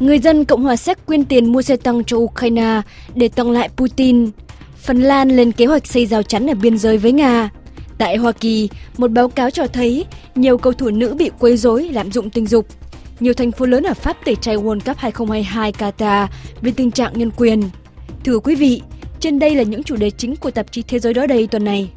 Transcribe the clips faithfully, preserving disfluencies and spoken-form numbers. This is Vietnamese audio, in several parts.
Người dân Cộng hòa Séc quyên tiền mua xe tăng cho Ukraine để tặng lại Putin. Phần Lan lên kế hoạch xây rào chắn ở biên giới với Nga. Tại Hoa Kỳ, một báo cáo cho thấy nhiều cầu thủ nữ bị quấy rối, lạm dụng tình dục. Nhiều thành phố lớn ở Pháp tẩy chay World Cup hai không hai hai Qatar vì tình trạng nhân quyền. Thưa quý vị, trên đây là những chủ đề chính của tạp chí Thế giới đó đây tuần này.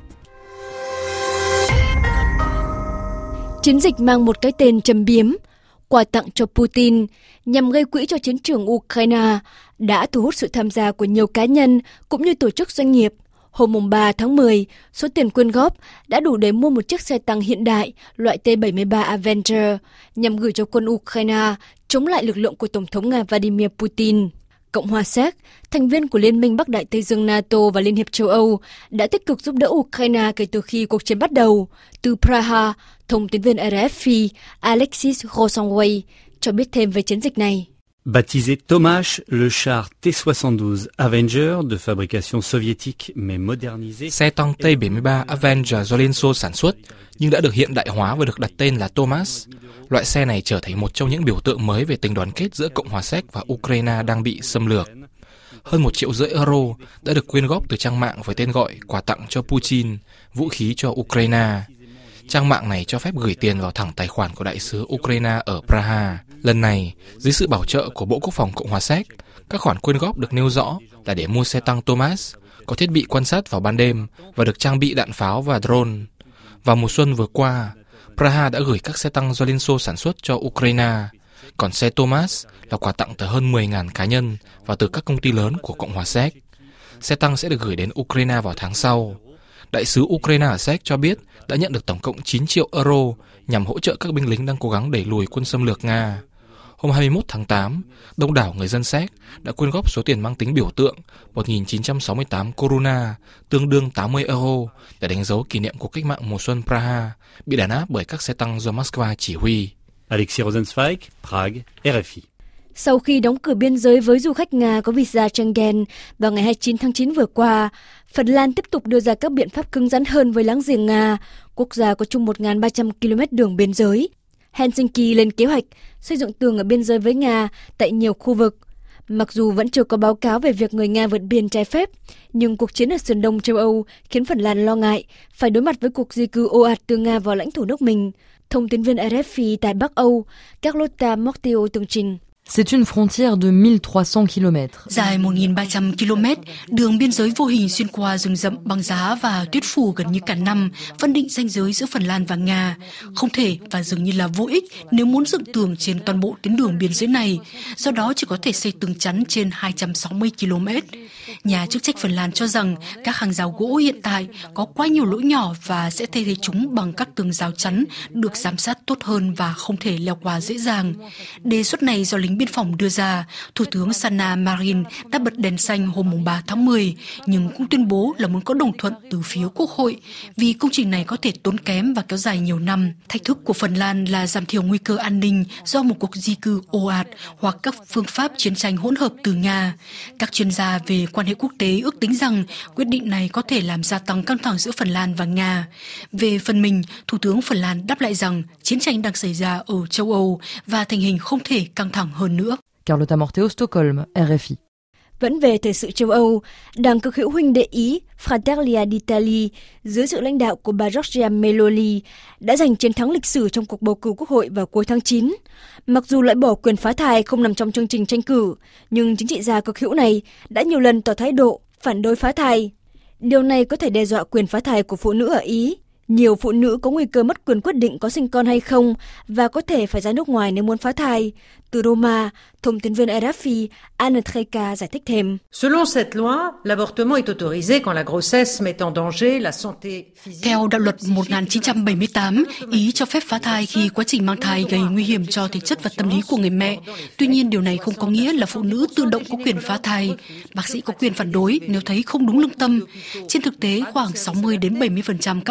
Chiến dịch mang một cái tên trầm biếm, quà tặng cho Putin nhằm gây quỹ cho chiến trường Ukraine đã thu hút sự tham gia của nhiều cá nhân cũng như tổ chức doanh nghiệp. Hôm ba tháng mười, số tiền quyên góp đã đủ để mua một chiếc xe tăng hiện đại loại T bảy mươi ba Avenger nhằm gửi cho quân Ukraine chống lại lực lượng của Tổng thống Nga Vladimir Putin. Cộng hòa Séc, thành viên của Liên minh Bắc Đại Tây Dương NATO và Liên hiệp châu Âu, đã tích cực giúp đỡ Ukraine kể từ khi cuộc chiến bắt đầu. Từ Praha, thông tín viên R F I Alexis Rosanway cho biết thêm về chiến dịch này. Baptisé Tomasz, le char T soixante-douze Avenger de fabrication soviétique mais modernisé. Xe tăng T bảy mươi ba Avenger do Liên Xô sản xuất nhưng đã được hiện đại hóa và được đặt tên là Tomasz. Loại xe này trở thành một trong những biểu tượng mới về tình đoàn kết giữa Cộng hòa Séc và Ukraine đang bị xâm lược. Hơn một triệu rưỡi euro đã được quyên góp từ trang mạng với tên gọi quà tặng cho Putin, vũ khí cho Ukraine. Trang mạng này cho phép gửi tiền vào thẳng tài khoản của đại sứ Ukraine ở Praha. Lần này, dưới sự bảo trợ của Bộ Quốc phòng Cộng hòa Séc, các khoản quyên góp được nêu rõ là để mua xe tăng Tomasz, có thiết bị quan sát vào ban đêm và được trang bị đạn pháo và drone. Vào mùa xuân vừa qua, Praha đã gửi các xe tăng do Liên Xô sản xuất cho Ukraine, còn xe Tomasz là quà tặng từ hơn mười nghìn cá nhân và từ các công ty lớn của Cộng hòa Séc. Xe tăng sẽ được gửi đến Ukraine vào tháng sau. Đại sứ Ukraine ở Séc cho biết đã nhận được tổng cộng chín triệu euro nhằm hỗ trợ các binh lính đang cố gắng đẩy lùi quân xâm lược Nga. Hôm hai mươi mốt tháng tám, đông đảo người dân Séc đã quyên góp số tiền mang tính biểu tượng một nghìn chín trăm sáu mươi tám koruna, tương đương tám mươi euro, để đánh dấu kỷ niệm cuộc cách mạng mùa xuân Praha bị đàn áp bởi các xe tăng do Moscow chỉ huy. Alexis Rosenzweig, Prague, R F I. Sau khi đóng cửa biên giới với du khách Nga có visa Schengen vào ngày hai mươi chín tháng chín vừa qua, Phần Lan tiếp tục đưa ra các biện pháp cứng rắn hơn với láng giềng Nga, quốc gia có chung một nghìn ba trăm ki lô mét đường biên giới. Helsinki lên kế hoạch xây dựng tường ở biên giới với Nga tại nhiều khu vực. Mặc dù vẫn chưa có báo cáo về việc người Nga vượt biên trái phép, nhưng cuộc chiến ở sườn đông châu Âu khiến Phần Lan lo ngại phải đối mặt với cuộc di cư ồ ạt từ Nga vào lãnh thổ nước mình. Thông tín viên R F I tại Bắc Âu, Carlotta Mortio tường trình. C'est une frontière de mille trois cents kilomètres. Dài một nghìn ba trăm ki lô mét, đường biên giới vô hình xuyên qua rừng rậm băng giá và tuyết phủ gần như cả năm, phân định ranh giới giữa Phần Lan và Nga. Không thể và dường như là vô ích nếu muốn dựng tường trên toàn bộ tuyến đường biên giới này, do đó chỉ có thể xây tường chắn trên hai trăm sáu mươi ki lô mét. Nhà chức trách Phần Lan cho rằng các hàng rào gỗ hiện tại có quá nhiều lỗ nhỏ và sẽ thay thế chúng bằng các tường rào chắn được giám sát tốt hơn và không thể leo qua dễ dàng. Đề xuất này do lính biên phòng đưa ra, Thủ tướng Sanna Marin đã bật đèn xanh hôm ba tháng mười, nhưng cũng tuyên bố là muốn có đồng thuận từ phía Quốc hội vì công trình này có thể tốn kém và kéo dài nhiều năm. Thách thức của Phần Lan là giảm thiểu nguy cơ an ninh do một cuộc di cư ồ ạt hoặc các phương pháp chiến tranh hỗn hợp từ Nga. Các chuyên gia về quan hệ quốc tế ước tính rằng quyết định này có thể làm gia tăng căng thẳng giữa Phần Lan và Nga. Về phần mình, Thủ tướng Phần Lan đáp lại rằng chiến tranh đang xảy ra ở châu Âu và tình hình không thể căng thẳng hơn nữa. Carlotta Morteo, Stockholm, R F I. Vẫn về thời sự châu Âu, Đảng cực hữu huynh đệ Ý Fratelli d'Italia dưới sự lãnh đạo của bà Giorgia Meloni đã giành chiến thắng lịch sử trong cuộc bầu cử quốc hội vào cuối tháng chín. Mặc dù loại bỏ quyền phá thai không nằm trong chương trình tranh cử, nhưng chính trị gia cực hữu này đã nhiều lần tỏ thái độ phản đối phá thai. Điều này có thể đe dọa quyền phá thai của phụ nữ ở Ý. Nhiều phụ nữ có nguy cơ mất quyền quyết định có sinh con hay không và có thể phải ra nước ngoài nếu muốn phá thai. Từ Roma, thông tín viên R F I Anne Treka giải thích thêm. Selon cette loi, l'avortement est autorisé quand la grossesse met en danger la santé physique. Theo đạo luật một nghìn chín trăm bảy mươi tám, Ý cho phép phá thai khi quá trình mang thai gây nguy hiểm cho thể chất và tâm lý của người mẹ. Tuy nhiên, điều này không có nghĩa là phụ nữ tự động có quyền phá thai. Bác sĩ có quyền phản đối nếu thấy không đúng lương tâm. Trên thực tế, khoảng sáu mươi đến bảy mươi phần trăm các bác sĩ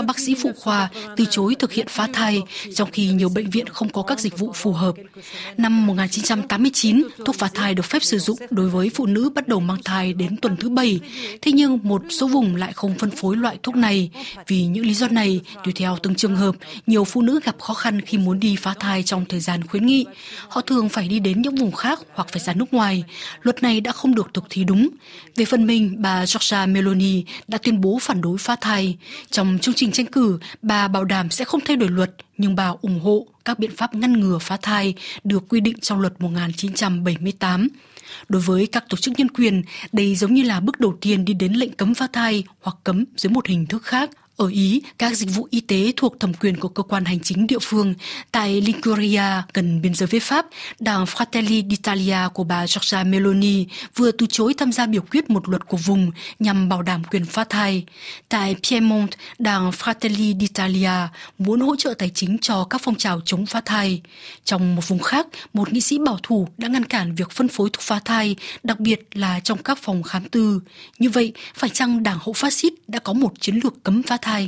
phụ khoa từ chối thực hiện phá thai, trong khi nhiều bệnh viện không có các dịch vụ phù hợp. Năm một nghìn chín trăm tám mươi chín, thuốc phá thai được phép sử dụng đối với phụ nữ bắt đầu mang thai đến tuần thứ bảy. Thế nhưng một số vùng lại không phân phối loại thuốc này. Vì những lý do này, tùy theo từng trường hợp, nhiều phụ nữ gặp khó khăn khi muốn đi phá thai trong thời gian khuyến nghị. Họ thường phải đi đến những vùng khác hoặc phải ra nước ngoài. Luật này đã không được thực thi đúng. Về phần mình, bà Giorgia Meloni đã tuyên bố phản đối phá thai. Trong chương trình tranh cử, bà bảo đảm sẽ không thay đổi luật, nhưng bà ủng hộ các biện pháp ngăn ngừa phá thai được quy định trong luật một nghìn chín trăm bảy mươi tám. Đối với các tổ chức nhân quyền, đây giống như là bước đầu tiên đi đến lệnh cấm phá thai hoặc cấm dưới một hình thức khác. Ở Ý, các dịch vụ y tế thuộc thẩm quyền của cơ quan hành chính địa phương. Tại Liguria, gần biên giới với Pháp, đảng Fratelli d'Italia của bà Giorgia Meloni vừa từ chối tham gia biểu quyết một luật của vùng nhằm bảo đảm quyền phá thai. Tại Piedmont, đảng Fratelli d'Italia muốn hỗ trợ tài chính cho các phong trào chống phá thai. Trong một vùng khác, một nghị sĩ bảo thủ đã ngăn cản việc phân phối thuốc phá thai, đặc biệt là trong các phòng khám tư. Như vậy, phải chăng đảng hậu phát xít đã có một chiến lược cấm phá thai?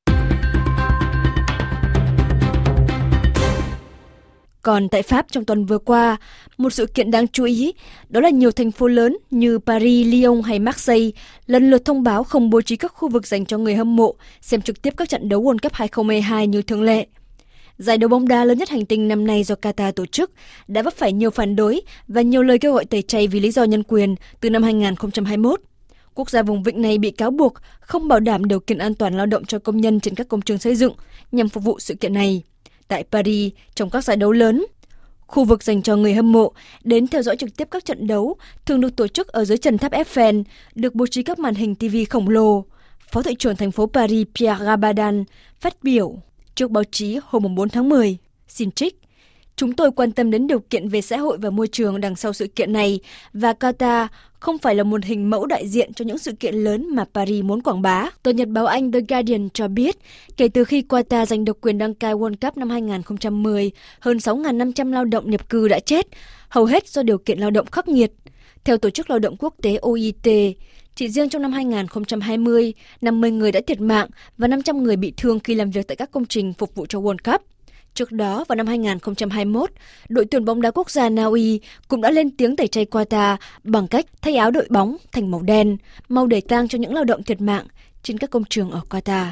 Còn tại Pháp trong tuần vừa qua, một sự kiện đáng chú ý đó là nhiều thành phố lớn như Paris, Lyon hay Marseille lần lượt thông báo không bố trí các khu vực dành cho người hâm mộ xem trực tiếp các trận đấu World Cup hai không hai hai như thường lệ. Giải đấu bóng đá lớn nhất hành tinh năm nay do Qatar tổ chức đã vấp phải nhiều phản đối và nhiều lời kêu gọi tẩy chay vì lý do nhân quyền từ năm hai nghìn không trăm hai mươi mốt. Quốc gia vùng vịnh này bị cáo buộc không bảo đảm điều kiện an toàn lao động cho công nhân trên các công trường xây dựng nhằm phục vụ sự kiện này. Tại Paris, trong các giải đấu lớn, khu vực dành cho người hâm mộ đến theo dõi trực tiếp các trận đấu thường được tổ chức ở dưới trần tháp Eiffel, được bố trí các màn hình ti vi khổng lồ. Phó thị trưởng thành phố Paris Pierre Rabadan phát biểu trước báo chí hôm bốn tháng mười. Xin trích: "Chúng tôi quan tâm đến điều kiện về xã hội và môi trường đằng sau sự kiện này và Qatar không phải là một hình mẫu đại diện cho những sự kiện lớn mà Paris muốn quảng bá." Tờ nhật báo Anh The Guardian cho biết, kể từ khi Qatar giành được quyền đăng cai World Cup năm hai nghìn không trăm mười, hơn sáu nghìn năm trăm lao động nhập cư đã chết, hầu hết do điều kiện lao động khắc nghiệt. Theo Tổ chức Lao động Quốc tế O I T, chỉ riêng trong năm hai nghìn không trăm hai mươi, năm mươi người đã thiệt mạng và năm trăm người bị thương khi làm việc tại các công trình phục vụ cho World Cup. Trước đó, vào năm hai nghìn không trăm hai mươi mốt, đội tuyển bóng đá quốc gia Na Uy cũng đã lên tiếng tẩy chay Qatar bằng cách thay áo đội bóng thành màu đen, màu để tang cho những lao động thiệt mạng trên các công trường ở Qatar.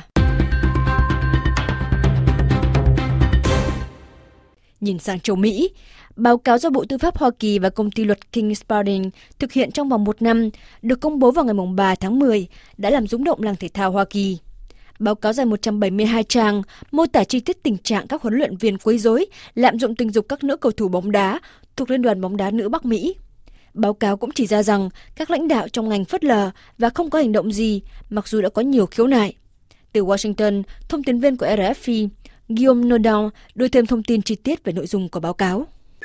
Nhìn sang châu Mỹ, báo cáo do Bộ Tư pháp Hoa Kỳ và công ty luật King Spalding thực hiện trong vòng một năm được công bố vào ngày ba tháng mười đã làm rúng động làng thể thao Hoa Kỳ. Báo cáo dài một trăm bảy mươi hai trang mô tả chi tiết tình trạng các huấn luyện viên quấy rối, lạm dụng tình dục các nữ cầu thủ bóng đá thuộc Liên đoàn bóng đá nữ Bắc Mỹ. Báo cáo cũng chỉ ra rằng các lãnh đạo trong ngành phớt lờ và không có hành động gì, mặc dù đã có nhiều khiếu nại. Từ Washington, thông tấn viên của R F I, Guillaume Nodin đưa thêm thông tin chi tiết về nội dung của báo cáo.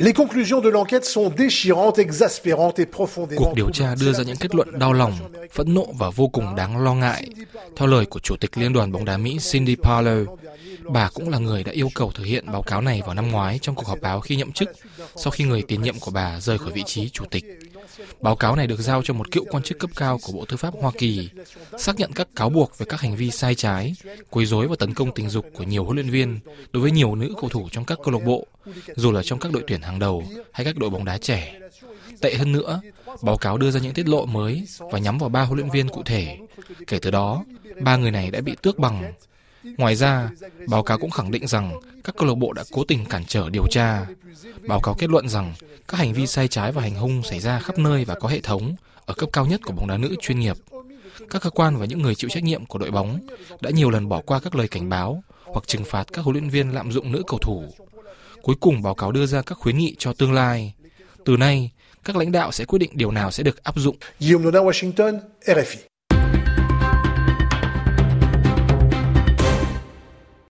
Cuộc điều tra đưa ra những kết luận đau lòng, phẫn nộ và vô cùng đáng lo ngại. Theo lời của Chủ tịch Liên đoàn bóng đá Mỹ Cindy Parler, bà cũng là người đã yêu cầu thực hiện báo cáo này vào năm ngoái trong cuộc họp báo khi nhậm chức, sau khi người tiền nhiệm của bà rời khỏi vị trí chủ tịch. Báo cáo này được giao cho một cựu quan chức cấp cao của Bộ Tư pháp Hoa Kỳ, xác nhận các cáo buộc về các hành vi sai trái, quấy rối và tấn công tình dục của nhiều huấn luyện viên đối với nhiều nữ cầu thủ trong các câu lạc bộ, dù là trong các đội tuyển hàng đầu hay các đội bóng đá trẻ. Tệ hơn nữa, báo cáo đưa ra những tiết lộ mới và nhắm vào ba huấn luyện viên cụ thể. Kể từ đó, ba người này đã bị tước bằng. Ngoài ra, báo cáo cũng khẳng định rằng các câu lạc bộ đã cố tình cản trở điều tra. Báo cáo kết luận rằng các hành vi sai trái và hành hung xảy ra khắp nơi và có hệ thống ở cấp cao nhất của bóng đá nữ chuyên nghiệp. Các cơ quan và những người chịu trách nhiệm của đội bóng đã nhiều lần bỏ qua các lời cảnh báo hoặc trừng phạt các huấn luyện viên lạm dụng nữ cầu thủ. Cuối cùng, báo cáo đưa ra các khuyến nghị cho tương lai. Từ nay, các lãnh đạo sẽ quyết định điều nào sẽ được áp dụng. Guillaume Nodin, Washington, R F I.